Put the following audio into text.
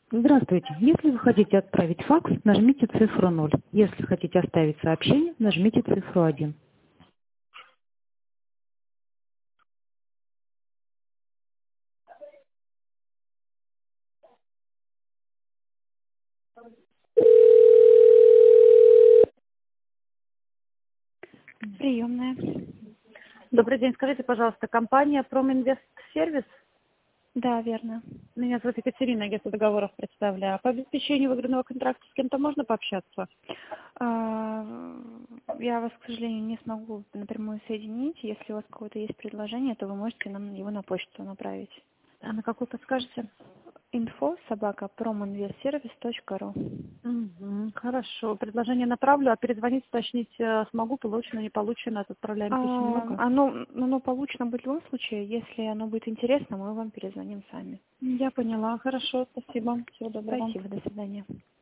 Здравствуйте. Если вы хотите отправить факс, нажмите цифру 0. Если хотите оставить сообщение, нажмите цифру 1. Приемная. Добрый день. Скажите, пожалуйста, компания Проминвест Сервис? Да, верно. Меня зовут Екатерина, агентство договоров представляю. По обеспечению выигранного контракта с кем-то можно пообщаться? Я вас, к сожалению, не смогу напрямую соединить. Если у вас какое-то есть предложение, то вы можете нам его на почту направить. А на какую подскажете? info@prominvestservice.ru. Угу, хорошо. Предложение направлю, а перезвонить, уточнить смогу, получено, не получено, отправляем писем много. Оно получено будет в любом случае. Если оно будет интересно, мы вам перезвоним сами. Я поняла. Хорошо, спасибо. Всего доброго. Спасибо, до свидания.